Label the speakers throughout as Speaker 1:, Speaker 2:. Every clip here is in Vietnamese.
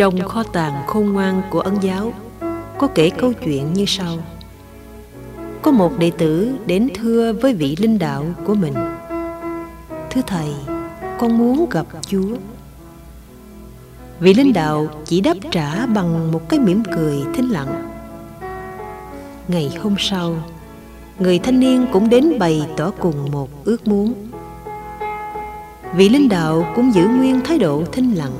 Speaker 1: Trong kho tàng khôn ngoan của Ấn giáo có kể câu chuyện như sau. Có một đệ tử đến thưa với vị linh đạo của mình: Thưa thầy, con muốn gặp Chúa. Vị linh đạo chỉ đáp trả bằng một cái mỉm cười thinh lặng. Ngày hôm sau, người thanh niên cũng đến bày tỏ cùng một ước muốn. Vị linh đạo cũng giữ nguyên thái độ thinh lặng.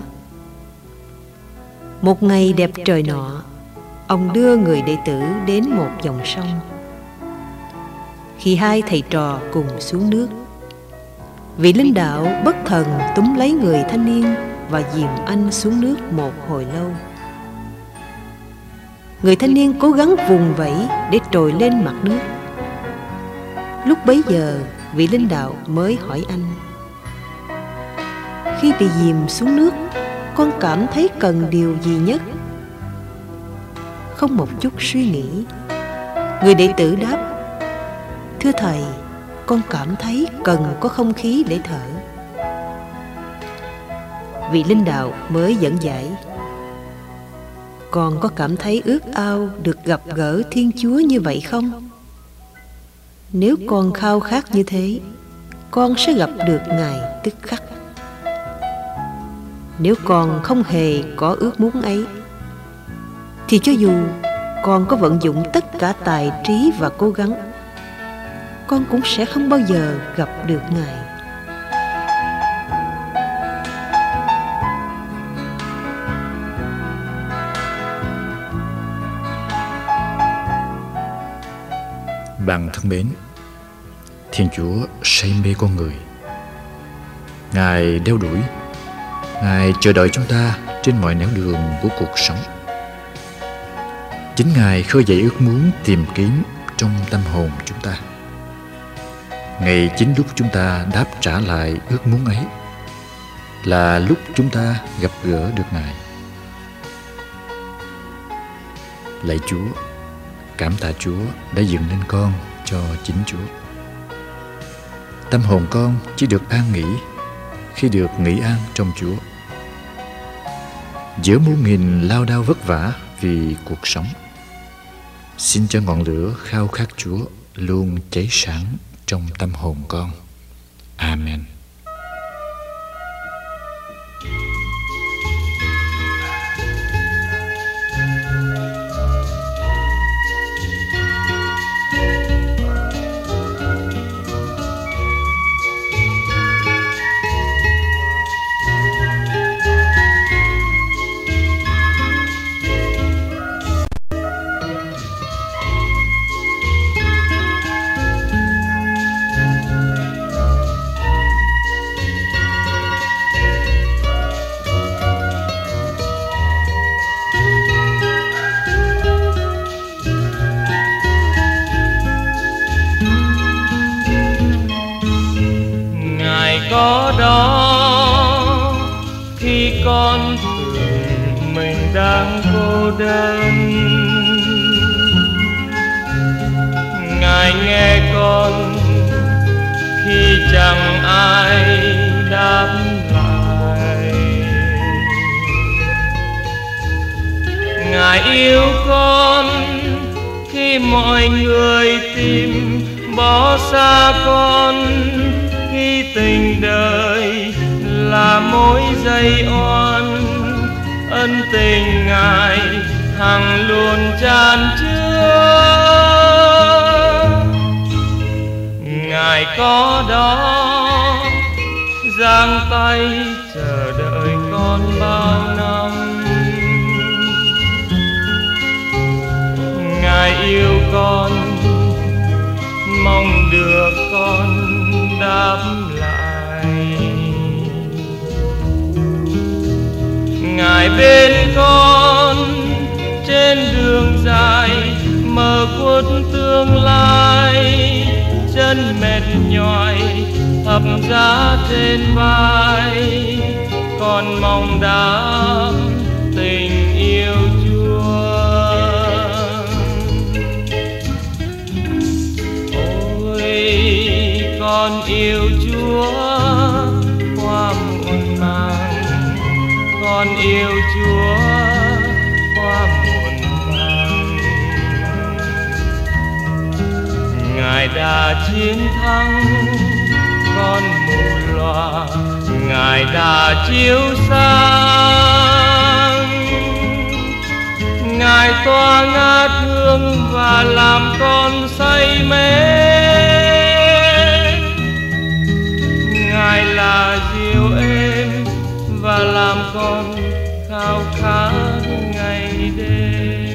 Speaker 1: Một ngày đẹp trời nọ, ông đưa người đệ tử đến một dòng sông. Khi hai thầy trò cùng xuống nước, vị linh đạo bất thần túm lấy người thanh niên và dìm anh xuống nước một hồi lâu. Người thanh niên cố gắng vùng vẫy để trồi lên mặt nước. Lúc bấy giờ, vị linh đạo mới hỏi anh: Khi bị dìm xuống nước, con cảm thấy cần điều gì nhất? Không một chút suy nghĩ, người đệ tử đáp: Thưa thầy, con cảm thấy cần có không khí để thở. Vị linh đạo mới dẫn giải: Con có cảm thấy ước ao được gặp gỡ Thiên Chúa như vậy không? Nếu con khao khát như thế, con sẽ gặp được Ngài tức khắc. Nếu con không hề có ước muốn ấy, thì cho dù con có vận dụng tất cả tài trí và cố gắng, con cũng sẽ không bao giờ gặp được Ngài.
Speaker 2: Bạn thân mến, Thiên Chúa say mê con người. Ngài đeo đuổi, Ngài chờ đợi chúng ta trên mọi nẻo đường của cuộc sống. Chính Ngài khơi dậy ước muốn tìm kiếm trong tâm hồn chúng ta. Ngay chính lúc chúng ta đáp trả lại ước muốn ấy là lúc chúng ta gặp gỡ được Ngài. Lạy Chúa, cảm tạ Chúa đã dựng nên con cho chính Chúa. Tâm hồn con chỉ được an nghỉ khi được nghỉ an trong Chúa. Giữa muôn nghìn lao đao vất vả vì cuộc sống, xin cho ngọn lửa khao khát Chúa luôn cháy sáng trong tâm hồn con. Amen.
Speaker 3: Có đó khi con tưởng mình đang cô đơn, Ngài nghe con khi chẳng ai đáp lại. Ngài yêu con khi mọi người tìm bỏ xa con, khi tình đời là mối dây oan, ân tình Ngài hằng luôn chan chứa. Ngài có đó giang tay chờ đợi con bao năm. Ngài yêu con, mong được con đáp lại. Ngài bên con trên đường dài mờ khuất tương lai, chân mệt nhòi thập giá trên vai, con mong đáp tình yêu Chúa. Con yêu Chúa qua muộn màng, con yêu Chúa đã chiến thắng con mù loà, Ngài đã chiếu sáng, Ngài tỏa ngát hương và làm con say mê. Ngài là dịu êm và làm con khao khát ngày đêm.